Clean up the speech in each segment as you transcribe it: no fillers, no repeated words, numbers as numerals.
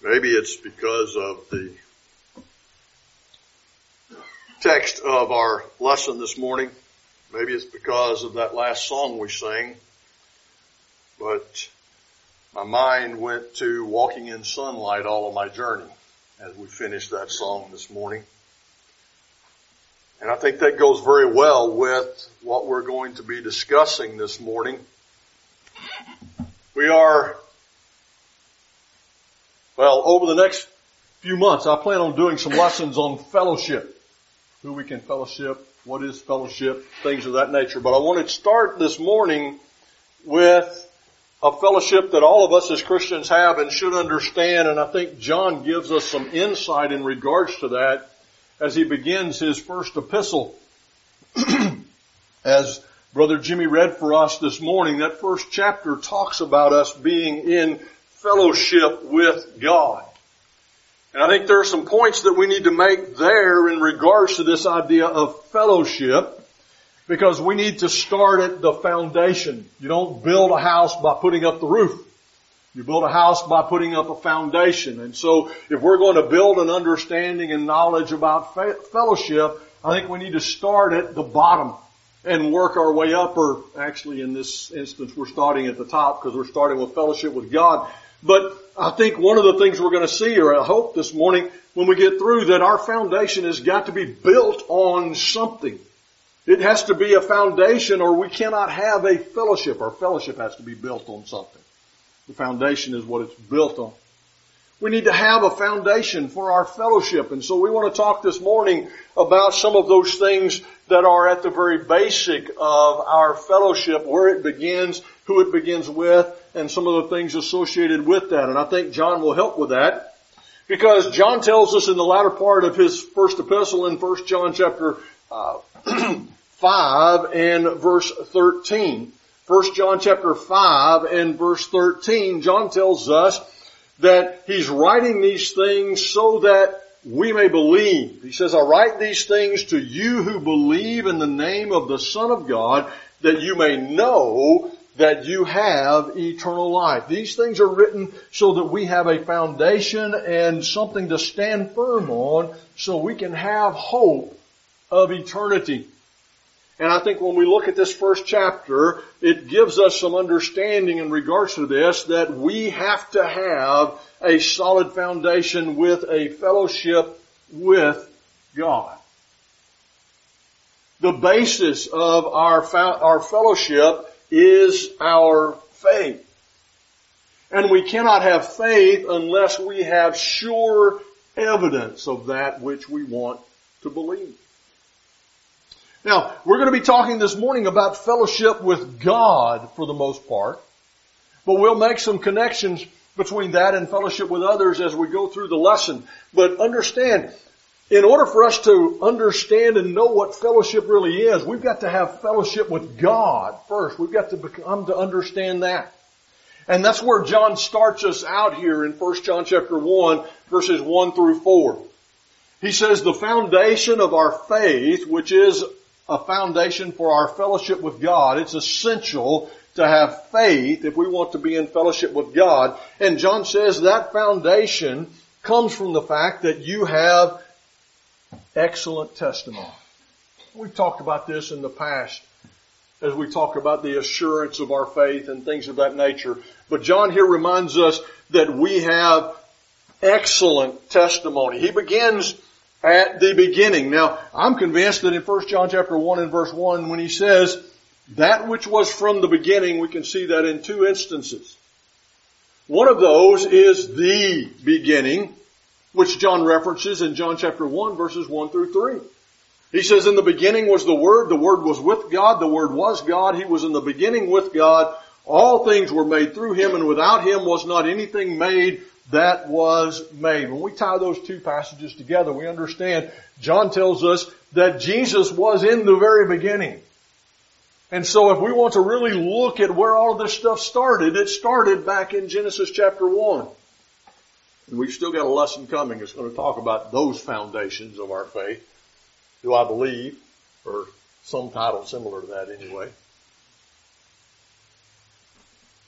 Maybe it's because of the text of our lesson this morning. Maybe it's because of that last song we sang. But my mind went to Walking in Sunlight all of my journey as we finished that song this morning. And I think that goes very well with what we're going to be discussing this morning. We are, over the next few months, I plan on doing some lessons on fellowship. Who we can fellowship, what is fellowship, things of that nature. But I want to start this morning with a fellowship that all of us as Christians have and should understand. And I think John gives us some insight in regards to that as he begins his first epistle. As Brother Jimmy read for us this morning, that first chapter talks about us being in fellowship with God. And I think there are some points that we need to make there in regards to this idea of fellowship, because we need to start at the foundation. You don't build a house by putting up the roof. You build a house by putting up a foundation. And so if we're going to build an understanding and knowledge about fellowship, I think we need to start at the bottom and work our way up, or actually in this instance we're starting at the top because we're starting with fellowship with God. But I think one of the things we're going to see, or I hope this morning when we get through, that our foundation has got to be built on something. It has to be a foundation or we cannot have a fellowship. Our fellowship has to be built on something. The foundation is what it's built on. We need to have a foundation for our fellowship. And so we want to talk this morning about some of those things that are at the very basic of our fellowship, where it begins, who it begins with, and some of the things associated with that. And I think John will help with that, because John tells us in the latter part of his first epistle in 1 John chapter 5 and verse 13. 1 John chapter 5 and verse 13, John tells us that he's writing these things so that we may believe. He says, I write these things to you who believe in the name of the Son of God, that you may know that you have eternal life. These things are written so that we have a foundation and something to stand firm on, so we can have hope of eternity. And I think when we look at this first chapter, it gives us some understanding in regards to this, that we have to have a solid foundation with a fellowship with God. The basis of our fellowship is our faith. And we cannot have faith unless we have sure evidence of that which we want to believe. Now, we're going to be talking this morning about fellowship with God for the most part, but we'll make some connections between that and fellowship with others as we go through the lesson. But understand, in order for us to understand and know what fellowship really is, we've got to have fellowship with God first. We've got to come to understand that. And that's where John starts us out here in 1 John chapter 1, verses 1 through 4. He says the foundation of our faith, which is a foundation for our fellowship with God. It's essential to have faith if we want to be in fellowship with God. And John says that foundation comes from the fact that you have excellent testimony. We've talked about this in the past as we talk about the assurance of our faith and things of that nature. But John here reminds us that we have excellent testimony. He begins at the beginning. Now, I'm convinced that in 1 John chapter 1 and verse 1, when he says that which was from the beginning, we can see that in two instances. One of those is the beginning, which John references in John chapter 1, verses 1 through 3. He says, in the beginning was the Word was with God, the Word was God, He was in the beginning with God, all things were made through Him, and without Him was not anything made that was made. When we tie those two passages together, we understand John tells us that Jesus was in the very beginning. And so if we want to really look at where all of this stuff started, it started back in Genesis chapter 1. And we've still got a lesson coming that's going to talk about those foundations of our faith. Do I believe? Or some title similar to that anyway.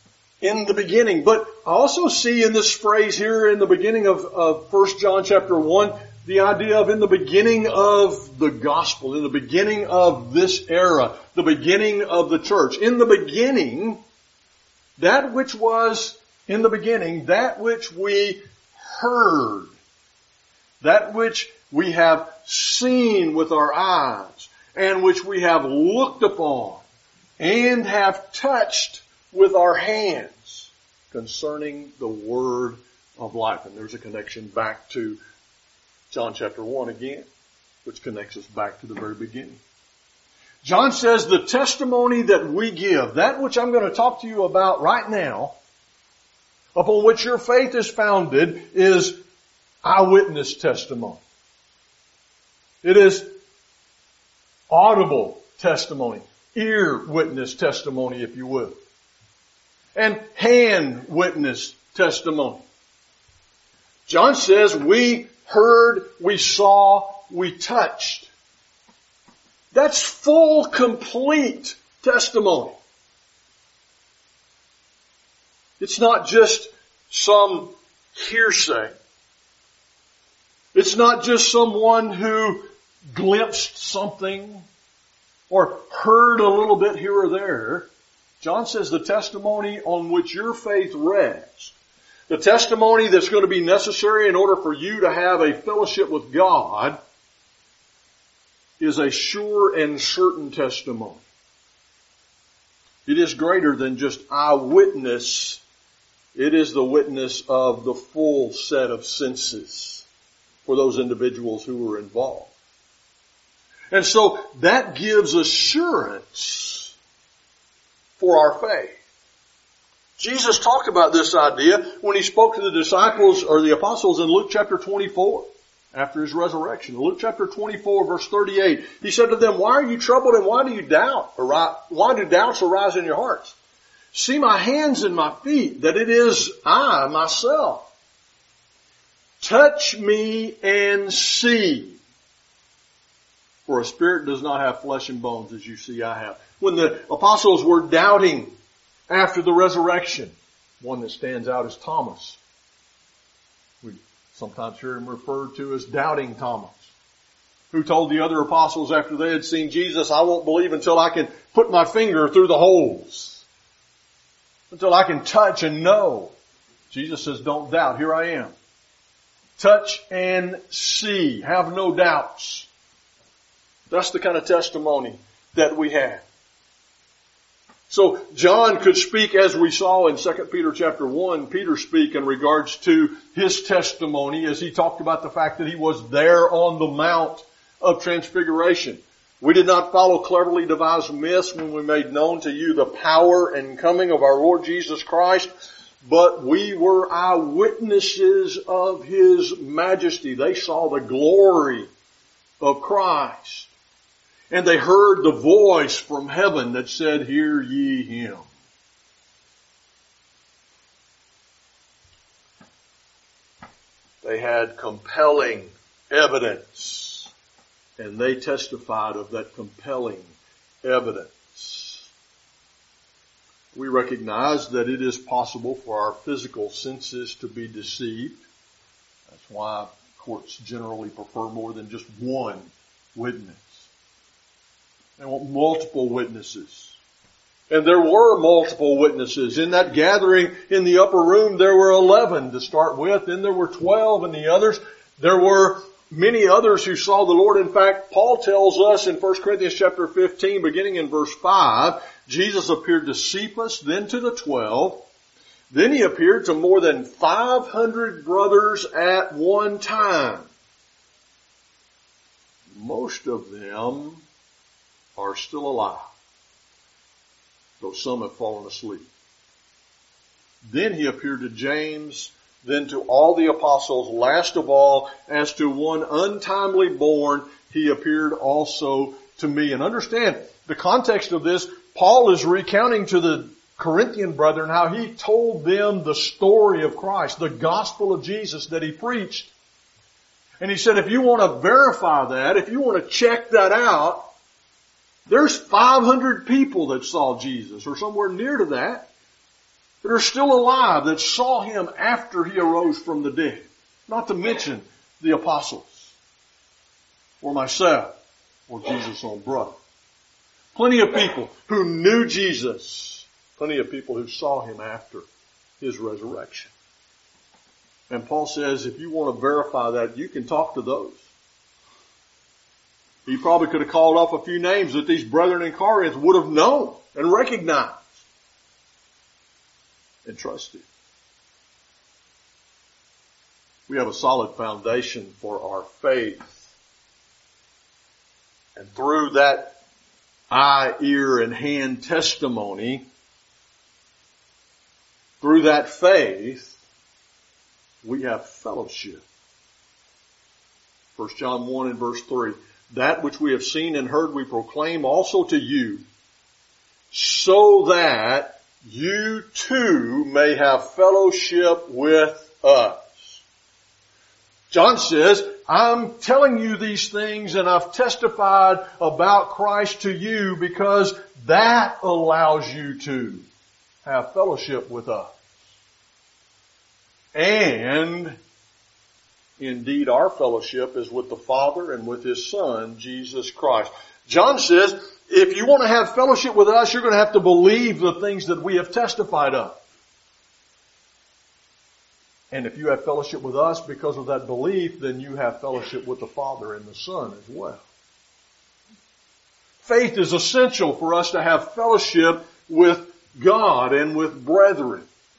In the beginning. But I also see in this phrase here in the beginning of 1 John chapter 1, the idea of in the beginning of the gospel, in the beginning of this era, the beginning of the church. In the beginning, that which was in the beginning, that which we heard, that which we have seen with our eyes, and which we have looked upon, and have touched with our hands concerning the word of life. And there's a connection back to John chapter 1 again, which connects us back to the very beginning. John says the testimony that we give, that which I'm going to talk to you about right now, upon which your faith is founded, is eyewitness testimony. It is audible testimony, ear witness testimony, if you will. And hand witness testimony. John says we heard, we saw, we touched. That's full, complete testimony. It's not just some hearsay. It's not just someone who glimpsed something or heard a little bit here or there. John says the testimony on which your faith rests, the testimony that's going to be necessary in order for you to have a fellowship with God, is a sure and certain testimony. It is greater than just eyewitness. It is the witness of the full set of senses for those individuals who were involved. And so that gives assurance for our faith. Jesus talked about this idea when he spoke to the disciples or the apostles in Luke chapter 24 after his resurrection. Luke chapter 24 verse 38. He said to them, "Why are you troubled and why do you doubt? Why do doubts arise in your hearts? See my hands and my feet, that it is I myself. Touch me and see. For a spirit does not have flesh and bones as you see I have." When the apostles were doubting after the resurrection, one that stands out is Thomas. We sometimes hear him referred to as Doubting Thomas, who told the other apostles after they had seen Jesus, "I won't believe until I can put my finger through the holes, until I can touch and know." Jesus says, "Don't doubt. Here I am. Touch and see. Have no doubts." That's the kind of testimony that we have. So John could speak, as we saw in 2 Peter chapter 1, Peter speak in regards to his testimony as he talked about the fact that he was there on the Mount of Transfiguration. "We did not follow cleverly devised myths when we made known to you the power and coming of our Lord Jesus Christ, but we were eyewitnesses of His majesty." They saw the glory of Christ. And they heard the voice from heaven that said, "Hear ye Him." They had compelling evidence, and they testified of that compelling evidence. We recognize that it is possible for our physical senses to be deceived. That's why courts generally prefer more than just one witness. They want multiple witnesses. And there were multiple witnesses. In that gathering in the upper room, there were 11 to start with. Then there were 12 in the others. There were many others who saw the Lord. In fact, Paul tells us in 1 Corinthians chapter 15, beginning in verse 5, Jesus appeared to Cephas, then to the 12. Then He appeared to more than 500 brothers at one time. Most of them are still alive, though some have fallen asleep. Then He appeared to James, then to all the apostles. Last of all, as to one untimely born, He appeared also to me. And understand, the context of this, Paul is recounting to the Corinthian brethren how he told them the story of Christ, the gospel of Jesus that he preached. And he said, if you want to verify that, if you want to check that out, there's 500 people that saw Jesus, or somewhere near to that. that are still alive, that saw him after he arose from the dead. Not to mention the apostles, or myself, or Jesus' own brother. Plenty of people who knew Jesus. Plenty of people who saw him after his resurrection. And Paul says, if you want to verify that, you can talk to those. He probably could have called off a few names that these brethren in Corinth would have known and recognized and trusted. We have a solid foundation for our faith. And through that eye, ear, and hand testimony, through that faith, we have fellowship. 1 John 1 and verse 3. That which we have seen and heard we proclaim also to you, so that you too may have fellowship with us. John says, I'm telling you these things and I've testified about Christ to you because that allows you to have fellowship with us. And indeed our fellowship is with the Father and with His Son, Jesus Christ. John says, if you want to have fellowship with us, you're going to have to believe the things that we have testified of. And if you have fellowship with us because of that belief, then you have fellowship with the Father and the Son as well. Faith is essential for us to have fellowship with God and with brethren.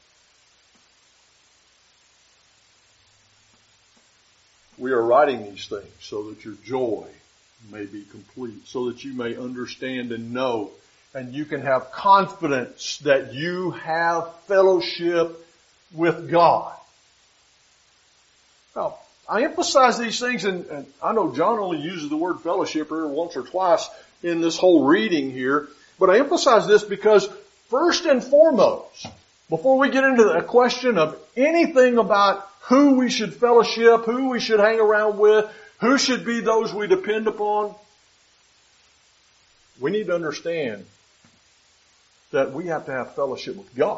We are writing these things so that your joy may be complete, so that you may understand and know, and you can have confidence that you have fellowship with God. Now, I emphasize these things, and I know John only uses the word fellowship here once or twice in this whole reading here, but I emphasize this because first and foremost, before we get into the question of anything about who we should fellowship, who we should hang around with, who should be those we depend upon, we need to understand that we have to have fellowship with God.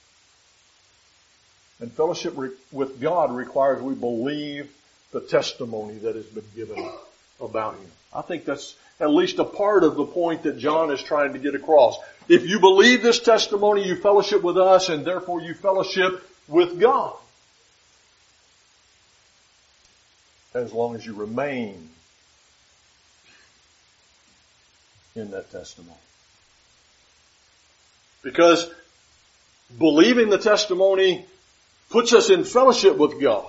And fellowship with God requires we believe the testimony that has been given about Him. I think that's at least a part of the point that John is trying to get across. If you believe this testimony, you fellowship with us, and therefore you fellowship with God. As long as you remain in that testimony. Because believing the testimony puts us in fellowship with God.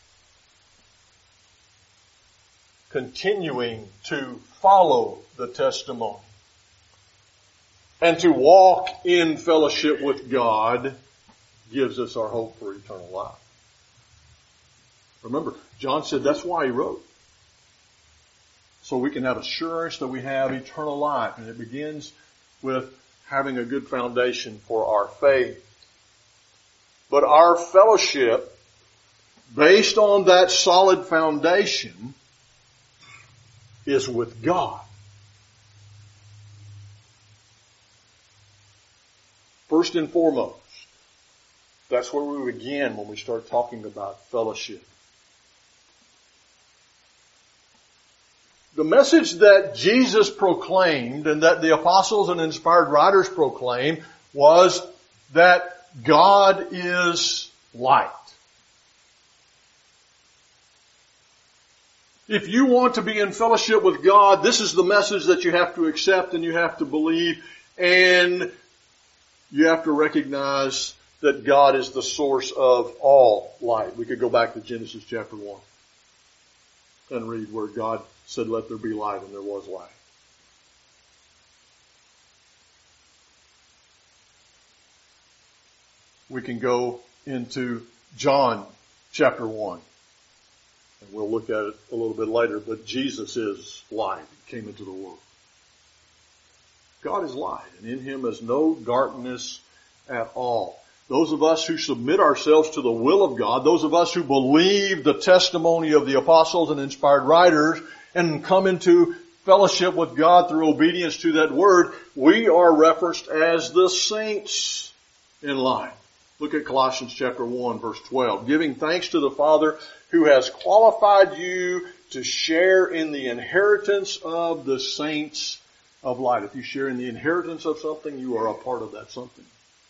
Continuing to follow the testimony and to walk in fellowship with God gives us our hope for eternal life. Remember, John said that's why he wrote. So we can have assurance that we have eternal life. And it begins with having a good foundation for our faith. But our fellowship, based on that solid foundation, is with God. First and foremost, that's where we begin when we start talking about fellowship. The message that Jesus proclaimed and that the apostles and inspired writers proclaimed was that God is light. If you want to be in fellowship with God, this is the message that you have to accept and you have to believe, and you have to recognize that God is the source of all light. We could go back to Genesis chapter 1 and read where God said, "Let there be light," and there was light. We can go into John chapter 1. And we'll look at it a little bit later, but Jesus is light. He came into the world. God is light, and in Him is no darkness at all. Those of us who submit ourselves to the will of God, those of us who believe the testimony of the apostles and inspired writers and come into fellowship with God through obedience to that word, we are referenced as the saints in life. Look at Colossians chapter 1 verse 12. Giving thanks to the Father who has qualified you to share in the inheritance of the saints of light. If you share in the inheritance of something, you are a part of that something.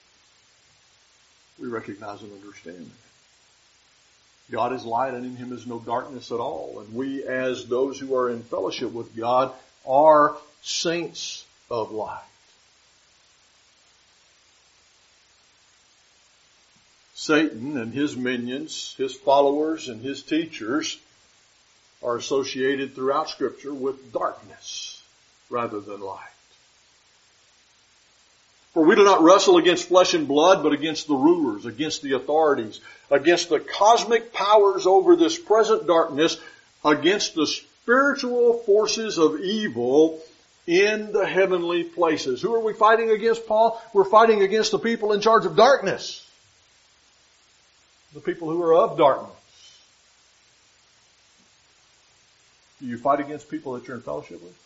We recognize and understand that. God is light and in Him is no darkness at all. And we as those who are in fellowship with God are saints of light. Satan and his minions, his followers and his teachers are associated throughout Scripture with darkness rather than light. For we do not wrestle against flesh and blood, but against the rulers, against the authorities, against the cosmic powers over this present darkness, against the spiritual forces of evil in the heavenly places. Who are we fighting against, Paul? We're fighting against the people in charge of darkness. The people who are of darkness. Do you fight against people that you're in fellowship with?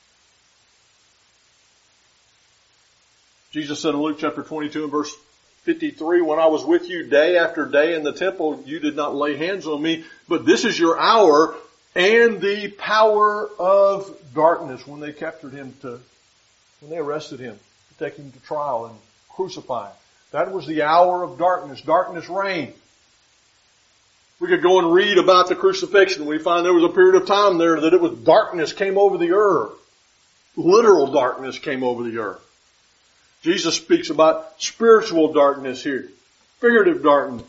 Jesus said in Luke chapter 22 and verse 53, when I was with you day after day in the temple, you did not lay hands on me, but this is your hour and the power of darkness. When they captured him when they arrested him to take him to trial and crucify him. That was the hour of darkness. Darkness reigned. We could go and read about the crucifixion. We find there was a period of time there that it was darkness came over the earth. Literal darkness came over the earth. Jesus speaks about spiritual darkness here. Figurative darkness.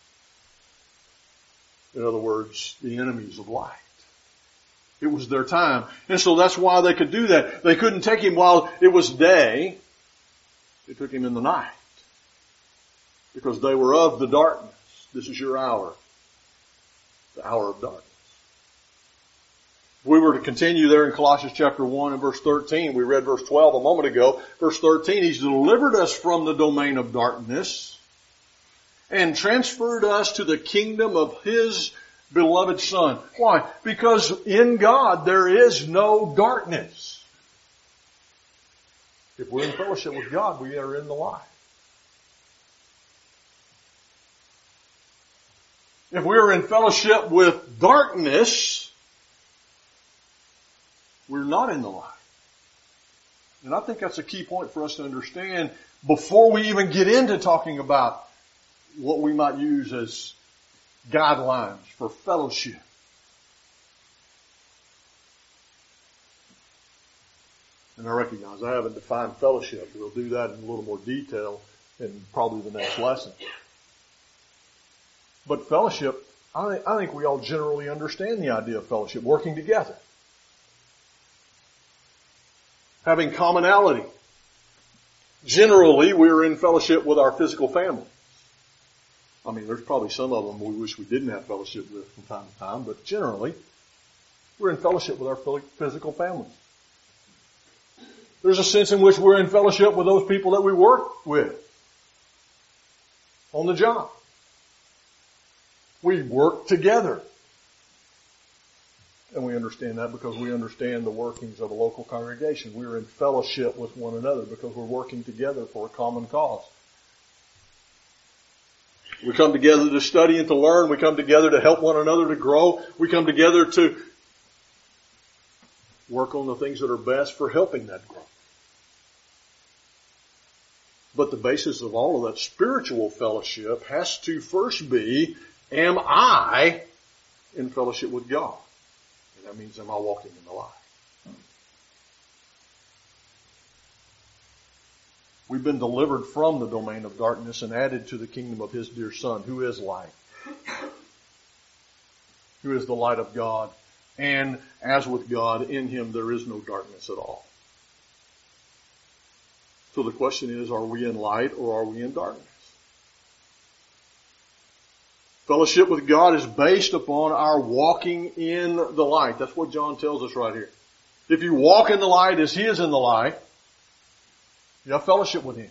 In other words, the enemies of light. It was their time. And so that's why they could do that. They couldn't take him while it was day. They took him in the night. Because they were of the darkness. This is your hour. The hour of darkness. If we were to continue there in Colossians chapter 1 and verse 13, we read verse 12 a moment ago. Verse 13, He's delivered us from the domain of darkness and transferred us to the kingdom of His beloved Son. Why? Because in God there is no darkness. If we're in fellowship with God, we are in the light. If we're in fellowship with darkness, we're not in the light. And I think that's a key point for us to understand before we even get into talking about what we might use as guidelines for fellowship. And I recognize I haven't defined fellowship. We'll do that in a little more detail in probably the next lesson. But fellowship, I think we all generally understand the idea of fellowship, working together. Having commonality. Generally, we're in fellowship with our physical family. I mean, there's probably some of them we wish we didn't have fellowship with from time to time, but generally, we're in fellowship with our physical families. There's a sense in which we're in fellowship with those people that we work with on the job. We work together. And we understand that because we understand the workings of a local congregation. We're in fellowship with one another because we're working together for a common cause. We come together to study and to learn. We come together to help one another to grow. We come together to work on the things that are best for helping that growth. But the basis of all of that spiritual fellowship has to first be, am I in fellowship with God? And that means, am I walking in the light? We've been delivered from the domain of darkness and added to the kingdom of His dear Son, who is light, who is the light of God. And as with God, in Him there is no darkness at all. So the question is, are we in light or are we in darkness? Fellowship with God is based upon our walking in the light. That's what John tells us right here. If you walk in the light as He is in the light, you have fellowship with Him.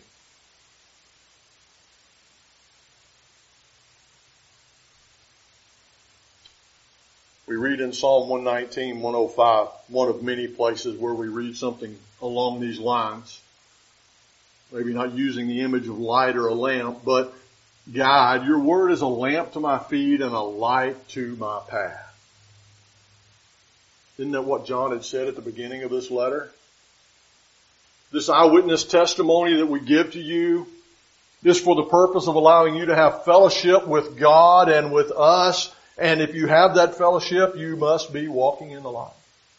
We read in Psalm 119, 105, one of many places where we read something along these lines. Maybe not using the image of light or a lamp, but guide. Your word is a lamp to my feet and a light to my path. Isn't that what John had said at the beginning of this letter? This eyewitness testimony that we give to you is for the purpose of allowing you to have fellowship with God and with us. And if you have that fellowship, you must be walking in the light.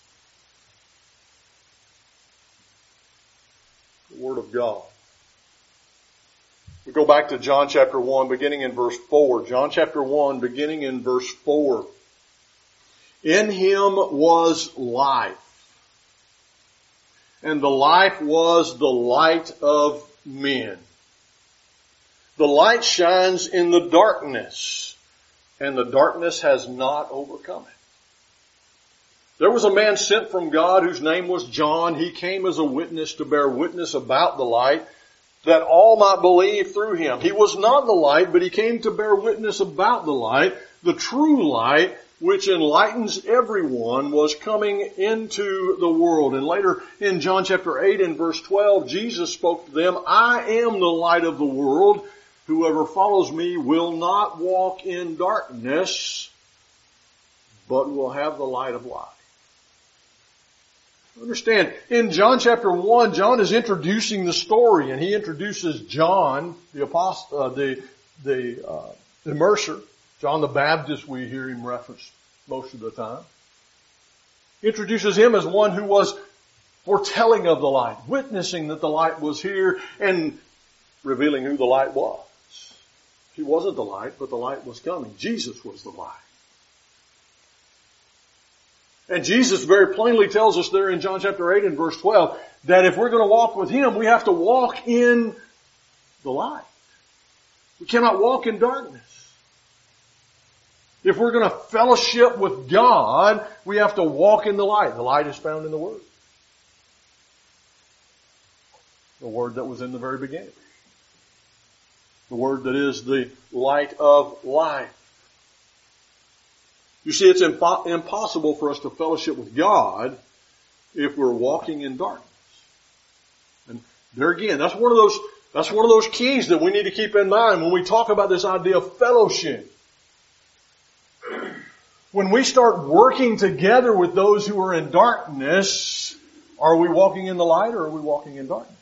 The Word of God. We go back to John chapter 1, beginning in verse 4. John chapter 1, beginning in verse 4. In Him was life, and the life was the light of men. The light shines in the darkness, and the darkness has not overcome it. There was a man sent from God whose name was John. He came as a witness to bear witness about the light, that all might believe through him. He was not the light, but he came to bear witness about the light. The true light, which enlightens everyone, was coming into the world. And later in John chapter 8 and verse 12, Jesus spoke to them, I am the light of the world. Whoever follows me will not walk in darkness, but will have the light of life. Understand, in John chapter 1, John is introducing the story, and he introduces John, the apostle, the immerser, John the Baptist, we hear him referenced most of the time. He introduces him as one who was foretelling of the light, witnessing that the light was here, and revealing who the light was. He wasn't the light, but the light was coming. Jesus was the light. And Jesus very plainly tells us there in John chapter 8 and verse 12 that if we're going to walk with Him, we have to walk in the light. We cannot walk in darkness. If we're going to fellowship with God, we have to walk in the light. The light is found in the Word. The Word that was in the very beginning. The Word that is the light of life. You see, it's impossible for us to fellowship with God if we're walking in darkness. And there again, that's one of those keys that we need to keep in mind when we talk about this idea of fellowship. When we start working together with those who are in darkness, are we walking in the light or are we walking in darkness?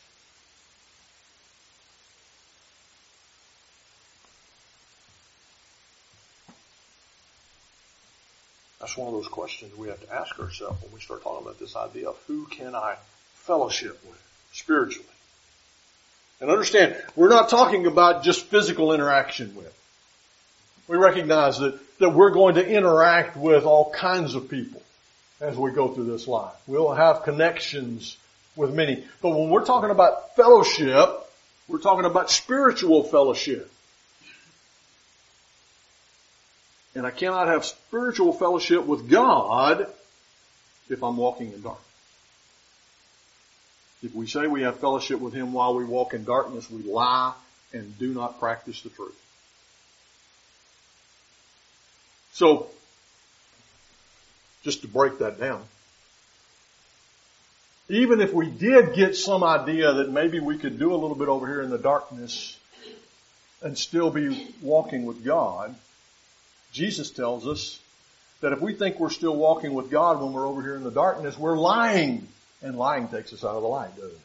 That's one of those questions we have to ask ourselves when we start talking about this idea of who can I fellowship with spiritually. And understand, we're not talking about just physical interaction with. We recognize that we're going to interact with all kinds of people as we go through this life. We'll have connections with many. But when we're talking about fellowship, we're talking about spiritual fellowship. And I cannot have spiritual fellowship with God if I'm walking in darkness. If we say we have fellowship with Him while we walk in darkness, we lie and do not practice the truth. So, just to break that down, even if we did get some idea that maybe we could do a little bit over here in the darkness and still be walking with God, Jesus tells us that if we think we're still walking with God when we're over here in the darkness, we're lying. And lying takes us out of the light, doesn't it?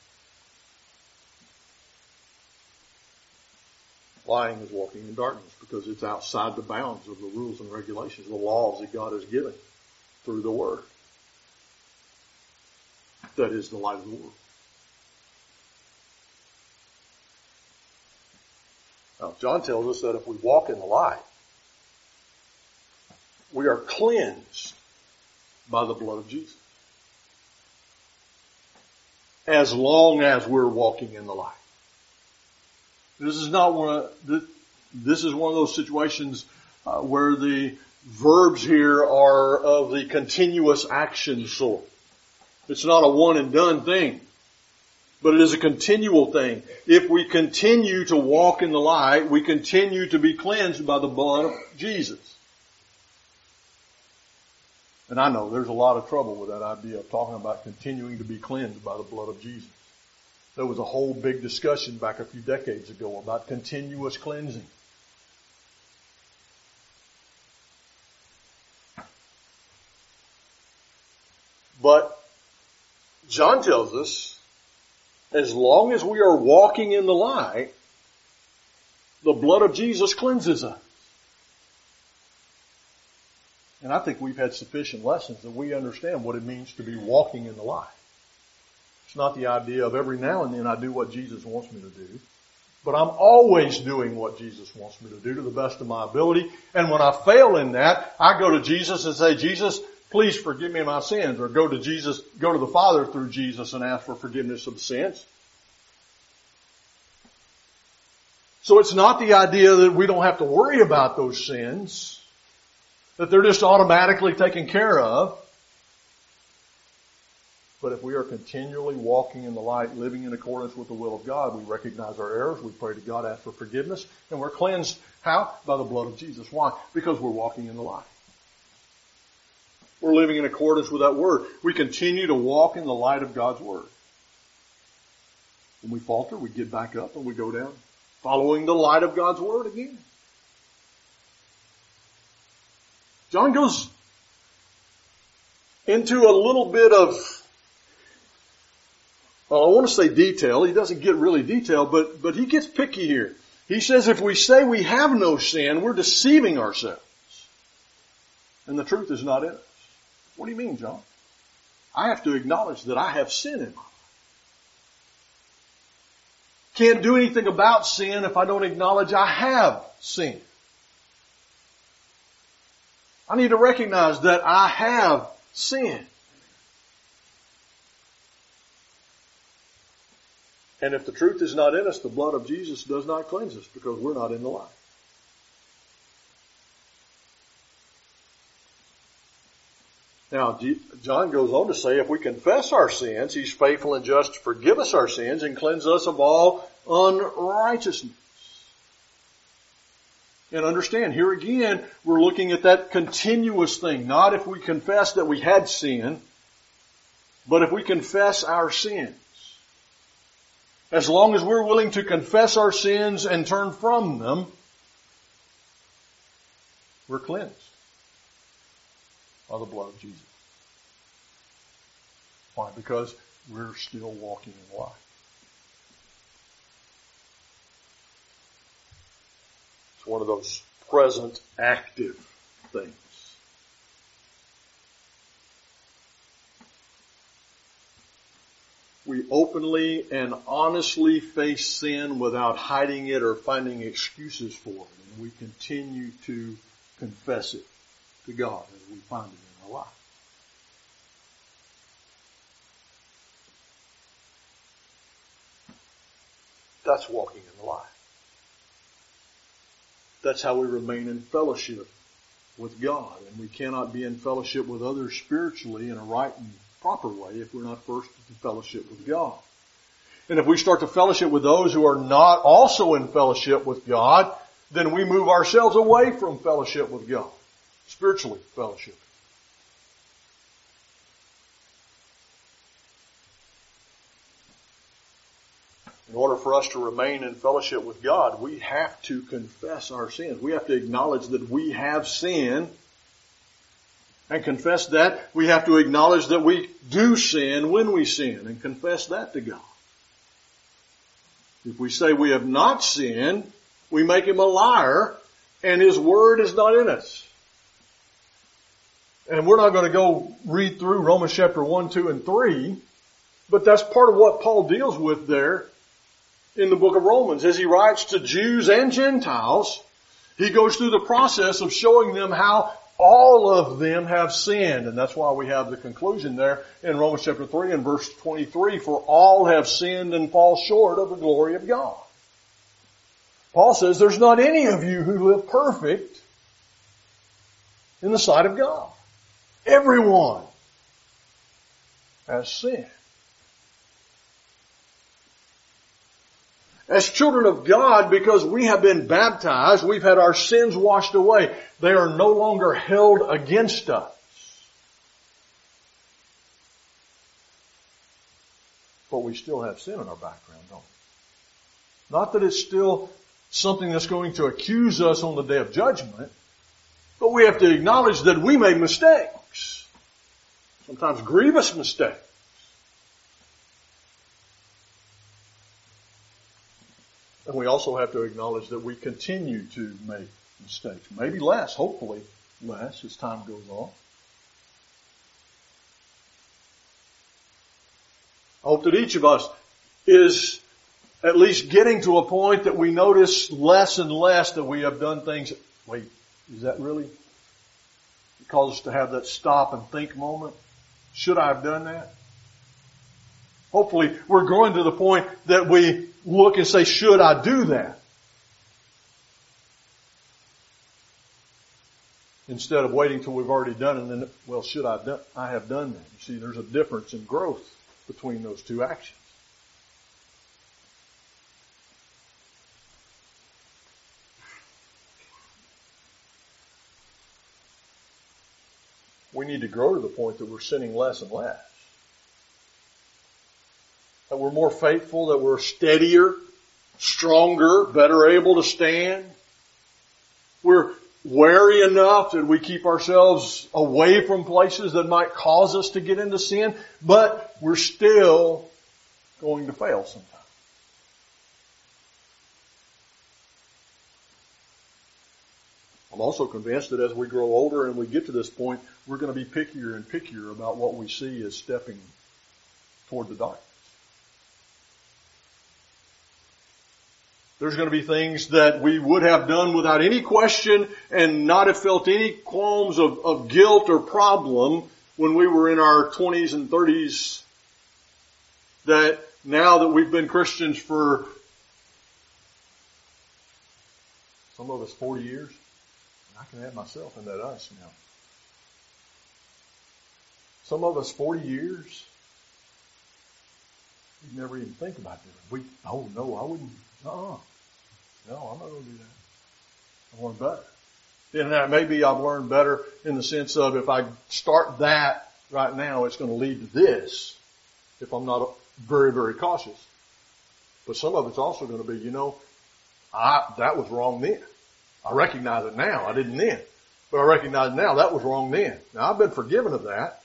Lying is walking in darkness because it's outside the bounds of the rules and regulations, the laws that God has given through the Word. That is the light of the world. Now, John tells us that if we walk in the light, we are cleansed by the blood of Jesus. As long as we're walking in the light. This is one of those situations where the verbs here are of the continuous action sort. It's not a one and done thing, but it is a continual thing. If we continue to walk in the light, we continue to be cleansed by the blood of Jesus. And I know there's a lot of trouble with that idea of talking about continuing to be cleansed by the blood of Jesus. There was a whole big discussion back a few decades ago about continuous cleansing. But John tells us, as long as we are walking in the light, the blood of Jesus cleanses us. And I think we've had sufficient lessons that we understand what it means to be walking in the light. It's not the idea of every now and then I do what Jesus wants me to do, but I'm always doing what Jesus wants me to do to the best of my ability. And when I fail in that, I go to Jesus and say, Jesus, please forgive me my sins, or go to the Father through Jesus and ask for forgiveness of sins. So it's not the idea that we don't have to worry about those sins, that they're just automatically taken care of. But if we are continually walking in the light, living in accordance with the will of God, we recognize our errors, we pray to God, ask for forgiveness, and we're cleansed. How? By the blood of Jesus. Why? Because we're walking in the light. We're living in accordance with that Word. We continue to walk in the light of God's Word. When we falter, we get back up and we go down, following the light of God's Word again. John goes into a little bit of, well, I want to say detail. He doesn't get really detailed, but he gets picky here. He says if we say we have no sin, we're deceiving ourselves. And the truth is not in us. What do you mean, John? I have to acknowledge that I have sin in my life. Can't do anything about sin if I don't acknowledge I have sin. I need to recognize that I have sin. And if the truth is not in us, the blood of Jesus does not cleanse us because we're not in the light. Now, John goes on to say if we confess our sins, He's faithful and just to forgive us our sins and cleanse us of all unrighteousness. And understand, here again, we're looking at that continuous thing. Not if we confess that we had sin, but if we confess our sins. As long as we're willing to confess our sins and turn from them, we're cleansed by the blood of Jesus. Why? Because we're still walking in the light. It's one of those present active things. We openly and honestly face sin without hiding it or finding excuses for it. And we continue to confess it to God as we find it in our life. That's walking in the light. That's how we remain in fellowship with God. And we cannot be in fellowship with others spiritually in a right and proper way if we're not first in fellowship with God. And if we start to fellowship with those who are not also in fellowship with God, then we move ourselves away from fellowship with God. Spiritually fellowship. In order for us to remain in fellowship with God, we have to confess our sins. We have to acknowledge that we have sin and confess that. We have to acknowledge that we do sin when we sin and confess that to God. If we say we have not sinned, we make Him a liar and His Word is not in us. And we're not going to go read through Romans chapter 1, 2, and 3, but that's part of what Paul deals with there in the book of Romans. As he writes to Jews and Gentiles, he goes through the process of showing them how all of them have sinned. And that's why we have the conclusion there in Romans chapter 3 and verse 23, for all have sinned and fall short of the glory of God. Paul says there's not any of you who live perfect in the sight of God. Everyone has sinned. As children of God, because we have been baptized, we've had our sins washed away. They are no longer held against us. But we still have sin in our background, don't we? Not that it's still something that's going to accuse us on the day of judgment, but we have to acknowledge that we made mistakes. Sometimes grievous mistakes. And we also have to acknowledge that we continue to make mistakes. Maybe less, hopefully less as time goes on. I hope that each of us is at least getting to a point that we notice less and less that we have done things. Wait, is that really? It calls us to have that stop and think moment. Should I have done that? Hopefully we're growing to the point that we look and say, should I do that? Instead of waiting till we've already done it and then, well, should I have done that? You see, there's a difference in growth between those two actions. We need to grow to the point that we're sinning less and less. That we're more faithful, that we're steadier, stronger, better able to stand. We're wary enough that we keep ourselves away from places that might cause us to get into sin, but we're still going to fail sometimes. I'm also convinced that as we grow older and we get to this point, we're going to be pickier and pickier about what we see as stepping toward the darkness. There's going to be things that we would have done without any question and not have felt any qualms of guilt or problem when we were in our 20s and 30s, that now that we've been Christians for some of us 40 years, I can add myself in that us now. Some of us 40 years, we never even think about doing it. Oh no, I wouldn't. No, I'm not going to do that. I learned better. And that maybe I've learned better in the sense of if I start that right now, it's going to lead to this if I'm not very, very cautious. But some of it's also going to be, that was wrong then. I recognize it now. I didn't then. But I recognize now that was wrong then. Now I've been forgiven of that.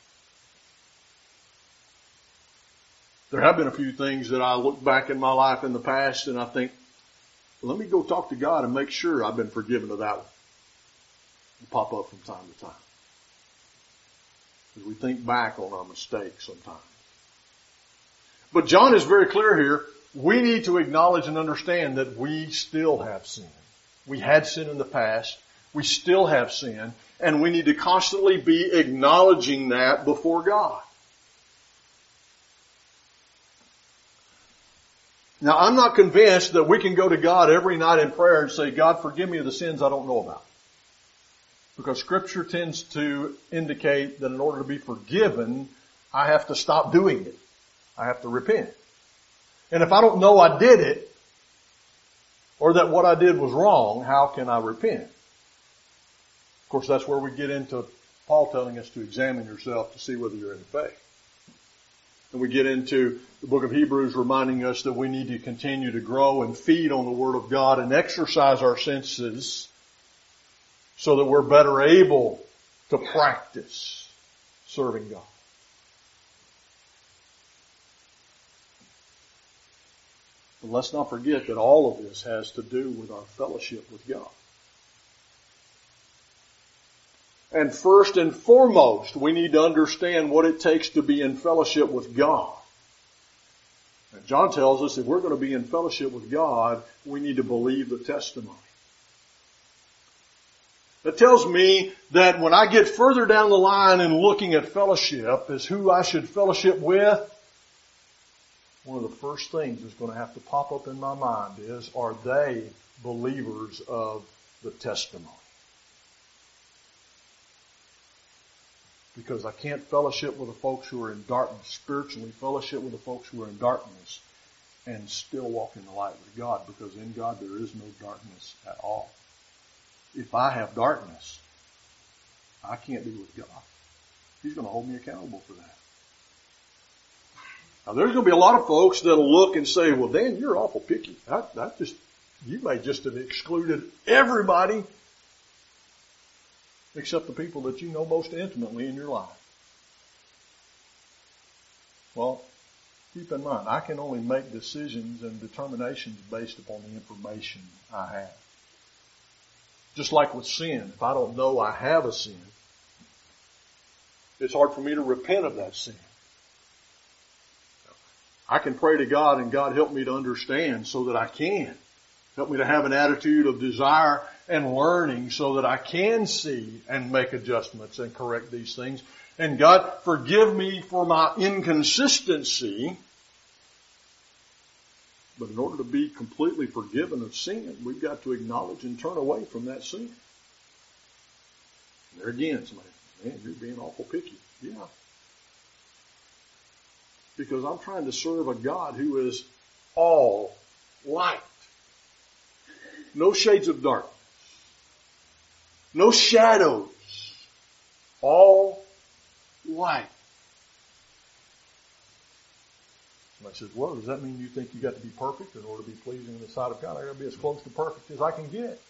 There have been a few things that I look back in my life in the past and I think, let me go talk to God and make sure I've been forgiven of that one. It'll pop up from time to time. As we think back on our mistakes sometimes. But John is very clear here. We need to acknowledge and understand that we still have sin. We had sin in the past. We still have sin. And we need to constantly be acknowledging that before God. Now, I'm not convinced that we can go to God every night in prayer and say, God, forgive me of the sins I don't know about. Because Scripture tends to indicate that in order to be forgiven, I have to stop doing it. I have to repent. And if I don't know I did it, or that what I did was wrong, how can I repent? Of course, that's where we get into Paul telling us to examine yourself to see whether you're in the faith. And we get into the book of Hebrews reminding us that we need to continue to grow and feed on the Word of God and exercise our senses so that we're better able to practice serving God. But let's not forget that all of this has to do with our fellowship with God. And first and foremost, we need to understand what it takes to be in fellowship with God. And John tells us if we're going to be in fellowship with God, we need to believe the testimony. That tells me that when I get further down the line in looking at fellowship as who I should fellowship with, one of the first things that's going to have to pop up in my mind is, are they believers of the testimony? Because I can't fellowship with the folks who are in darkness, spiritually fellowship with the folks who are in darkness, and still walk in the light with God, because in God there is no darkness at all. If I have darkness, I can't be with God. He's going to hold me accountable for that. Now there's going to be a lot of folks that'll look and say, well, Dan, you're awful picky. You may just have excluded everybody except the people that you know most intimately in your life. Well, keep in mind, I can only make decisions and determinations based upon the information I have. Just like with sin, if I don't know I have a sin, it's hard for me to repent of that sin. I can pray to God and God help me to understand so that I can. Help me to have an attitude of desire and learning so that I can see and make adjustments and correct these things. And God, forgive me for my inconsistency. But in order to be completely forgiven of sin, we've got to acknowledge and turn away from that sin. There again, somebody, man, you're being awful picky. Yeah. Because I'm trying to serve a God who is all light. No shades of darkness. No shadows. All light. Somebody says, well, does that mean you think you got to be perfect in order to be pleasing in the sight of God? I got to be as close to perfect as I can get.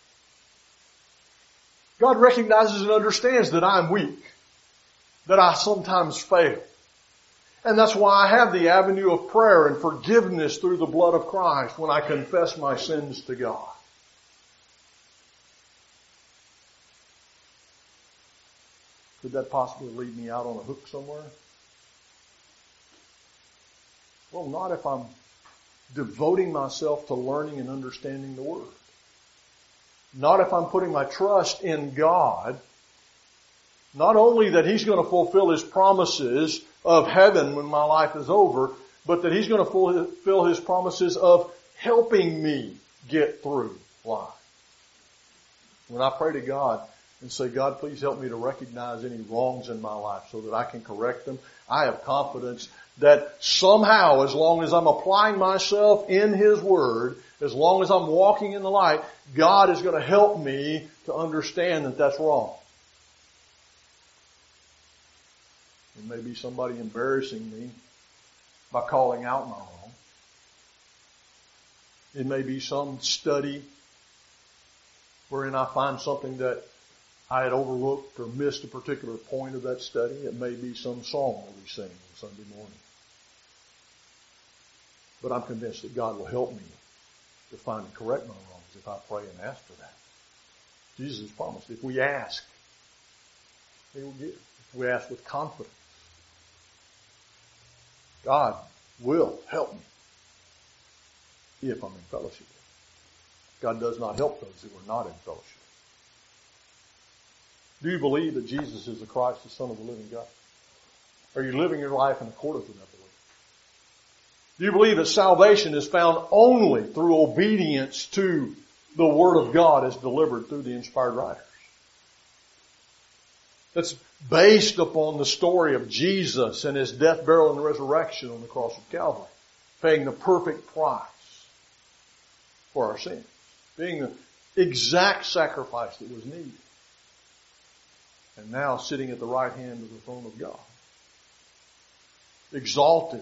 God recognizes and understands that I'm weak. That I sometimes fail. And that's why I have the avenue of prayer and forgiveness through the blood of Christ when I confess my sins to God. Could that possibly lead me out on a hook somewhere? Well, not if I'm devoting myself to learning and understanding the Word. Not if I'm putting my trust in God. Not only that He's going to fulfill His promises of heaven when my life is over, but that He's going to fulfill His promises of helping me get through life. When I pray to God and say, God, please help me to recognize any wrongs in my life so that I can correct them, I have confidence that somehow, as long as I'm applying myself in His Word, as long as I'm walking in the light, God is going to help me to understand that that's wrong. It may be somebody embarrassing me by calling out my wrong. It may be some study wherein I find something that I had overlooked or missed a particular point of that study. It may be some song that we sing on Sunday morning. But I'm convinced that God will help me to find and correct my wrongs if I pray and ask for that. Jesus promised, if we ask, He will give. If we ask with confidence, God will help me if I'm in fellowship with Him. God does not help those who are not in fellowship. Do you believe that Jesus is the Christ, the Son of the living God? Are you living your life in accordance with that belief? Do you believe that salvation is found only through obedience to the Word of God as delivered through the inspired writers? That's based upon the story of Jesus and His death, burial, and resurrection on the cross of Calvary, paying the perfect price for our sins, being the exact sacrifice that was needed, and now sitting at the right hand of the throne of God, exalted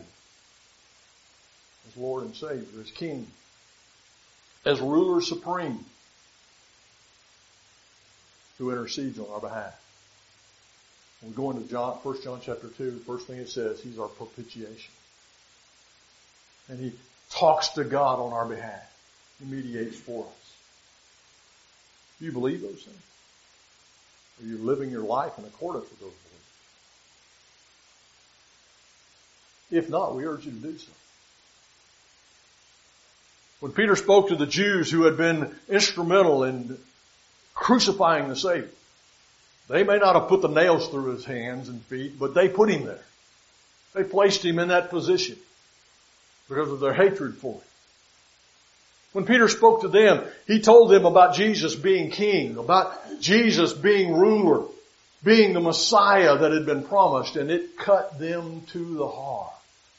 as Lord and Savior, as King, as ruler supreme, who intercedes on our behalf. When we go into 1 John chapter 2, the first thing it says, He's our propitiation. And He talks to God on our behalf. He mediates for us. Do you believe those things? Are you living your life in accordance with those beliefs? If not, we urge you to do so. When Peter spoke to the Jews who had been instrumental in crucifying the Savior, they may not have put the nails through His hands and feet, but they put Him there. They placed Him in that position because of their hatred for Him. When Peter spoke to them, he told them about Jesus being King, about Jesus being ruler, being the Messiah that had been promised, and it cut them to the heart.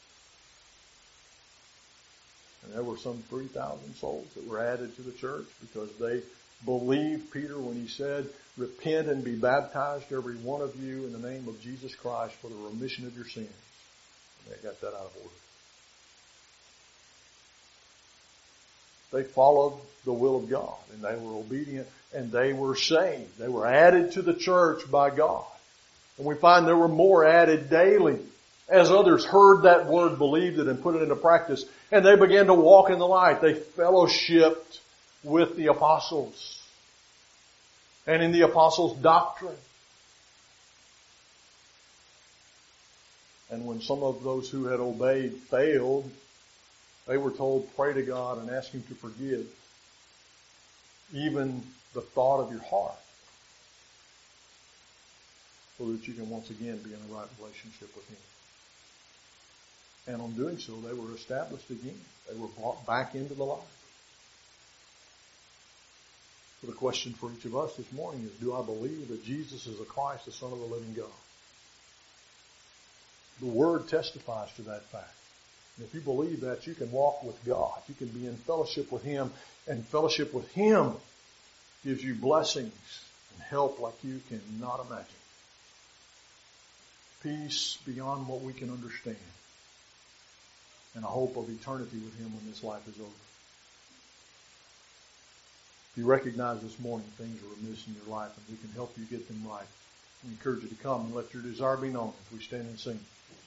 And there were some 3,000 souls that were added to the church because they believed Peter when he said, repent and be baptized, every one of you, in the name of Jesus Christ for the remission of your sins. And they got that out of order. They followed the will of God, and they were obedient, and they were saved. They were added to the church by God. And we find there were more added daily as others heard that word, believed it, and put it into practice. And they began to walk in the light. They fellowshipped with the apostles and in the apostles' doctrine. And when some of those who had obeyed failed, they were told, pray to God and ask Him to forgive even the thought of your heart, so that you can once again be in a right relationship with Him. And on doing so, they were established again. They were brought back into the light. So the question for each of us this morning is, do I believe that Jesus is the Christ, the Son of the living God? The Word testifies to that fact. And if you believe that, you can walk with God. You can be in fellowship with Him, and fellowship with Him gives you blessings and help like you cannot imagine. Peace beyond what we can understand, and a hope of eternity with Him when this life is over. If you recognize this morning things are amiss in your life and we can help you get them right, we encourage you to come and let your desire be known as we stand and sing.